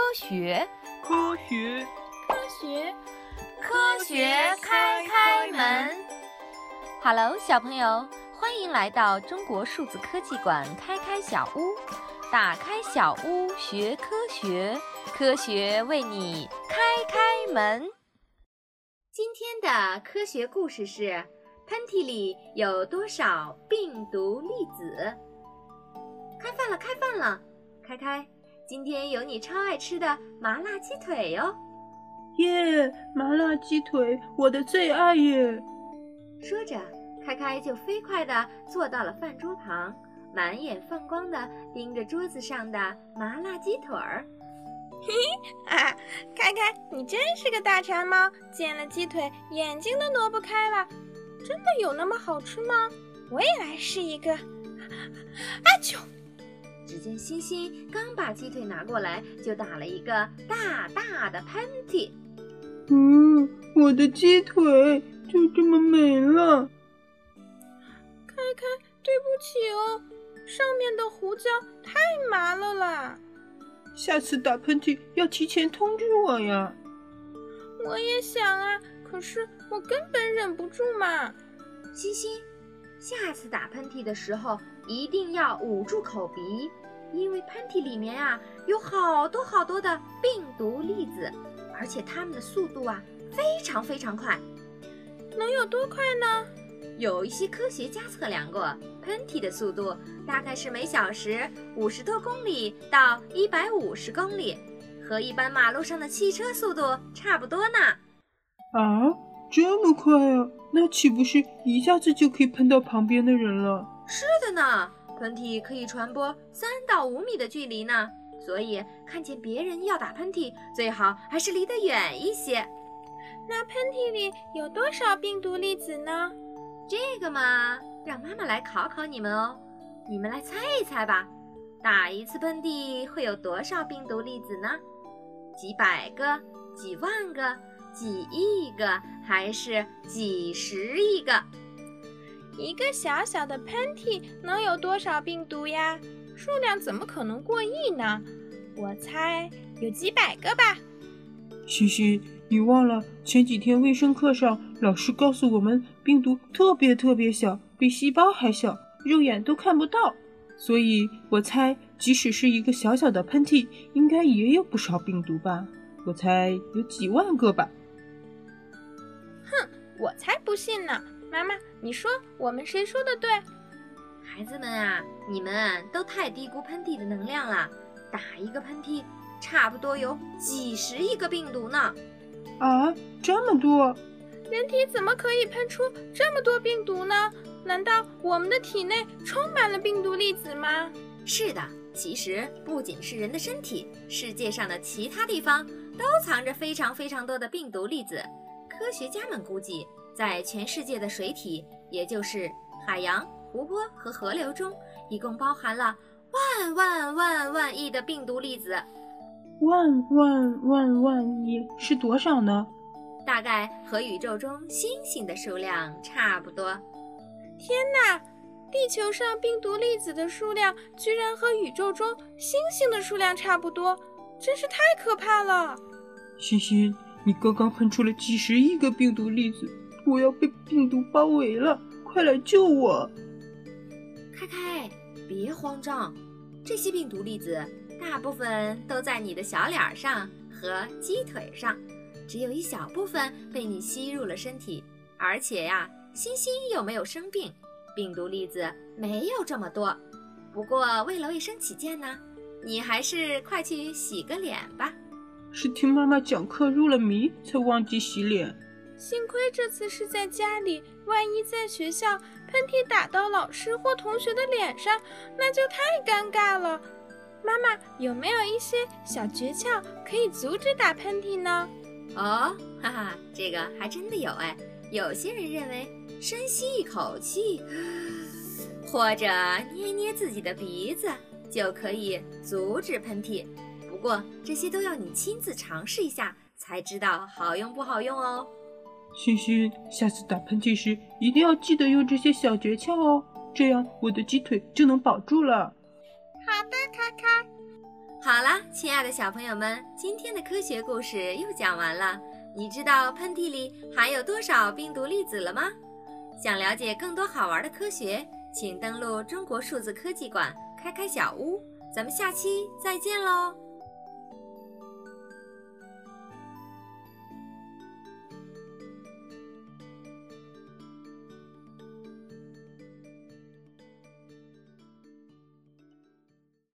学， 科学， 科学， 科学开门。Hello， 小朋友，欢迎来到中国数字科技馆开小屋，打开小屋学科学，科学为你开门。今天的科学故事是：喷嚏里有多少病毒粒子？开饭了，开饭了！开，今天有你超爱吃的麻辣鸡腿哟！ 耶，麻辣鸡腿，我的最爱耶！ 说着，开就飞快地坐到了饭桌旁，满眼放光地盯着桌子上的麻辣鸡腿儿。 开，你真是个大馋猫，见了鸡腿眼睛都挪不开了。真的有那么好吃吗？我也来试一个。阿啾！ 只见欣欣刚把鸡腿拿过来，就打了一个大大的喷嚏。 我的鸡腿就这么没了。 开，对不起哦，上面的胡椒太麻了啦。 下次打喷嚏要提前通知我呀。 我也想啊，可是我根本忍不住嘛。 欣欣，下次打喷嚏的时候一定要捂住口鼻，因为喷嚏里面啊有好多的病毒粒子，而且它们的速度啊非常快。 能有多快呢？ 有一些科学家测量过，喷嚏的速度大概是每小时50多公里到150公里，和一般马路上的汽车速度差不多呢。 啊，这么快啊？那岂不是一下子就可以喷到旁边的人了？ 是的呢，喷嚏可以传播3到5米的距离呢，所以看见别人要打喷嚏，最好还是离得远一些。 那喷嚏里有多少病毒粒子呢？ 这个嘛，让妈妈来考你们哦。你们来猜一猜吧，打一次喷嚏会有多少病毒粒子呢？几百个、几万个、几亿个，还是几十亿个？ 一个小小的喷嚏能有多少病毒呀？数量怎么可能过亿呢？我猜有几百个吧。 欣欣，你忘了前几天卫生课上老师告诉我们，病毒特别小，比细胞还小，肉眼都看不到。所以我猜即使是一个小小的喷嚏，应该也有不少病毒吧。我猜有几万个吧。 哼，我才不信呢。妈妈，你说我们谁说的对？ 孩子们啊，你们都太低估喷嚏的能量了，打一个喷嚏差不多有几十亿个病毒呢。 啊，这么多？ 人体怎么可以喷出这么多病毒呢？难道我们的体内充满了病毒粒子吗？ 是的，其实不仅是人的身体，世界上的其他地方都藏着非常多的病毒粒子。科学家们估计，在全世界的水体，也就是海洋、湖泊和河流中，一共包含了万亿的病毒粒子。 万亿是多少呢？ 大概和宇宙中星星的数量差不多。 天哪，地球上病毒粒子的数量居然和宇宙中星星的数量差不多，真是太可怕了。 欣欣，你刚刚喷出了几十亿个病毒粒子，我要被病毒包围了，快来救我！ 开，别慌张，这些病毒粒子大部分都在你的小脸上和鸡腿上，只有一小部分被你吸入了身体。而且呀，欣欣又没有生病，病毒粒子没有这么多。不过为了卫生起见呢，你还是快去洗个脸吧。 是听妈妈讲课入了迷才忘记洗脸。 幸亏这次是在家里，万一在学校喷嚏打到老师或同学的脸上，那就太尴尬了。妈妈，有没有一些小诀窍可以阻止打喷嚏呢？ 哦，这个还真的有哎。有些人认为深吸一口气，或者捏自己的鼻子，就可以阻止喷嚏。不过这些都要你亲自尝试一下才知道好用不好用哦。 欣欣，下次打喷嚏时一定要记得用这些小诀窍哦，这样我的鸡腿就能保住了。 好的，开。 好啦，亲爱的小朋友们，今天的科学故事又讲完了。你知道喷嚏里含有多少病毒粒子了吗？想了解更多好玩的科学，请登录中国数字科技馆开开小屋。咱们下期再见喽！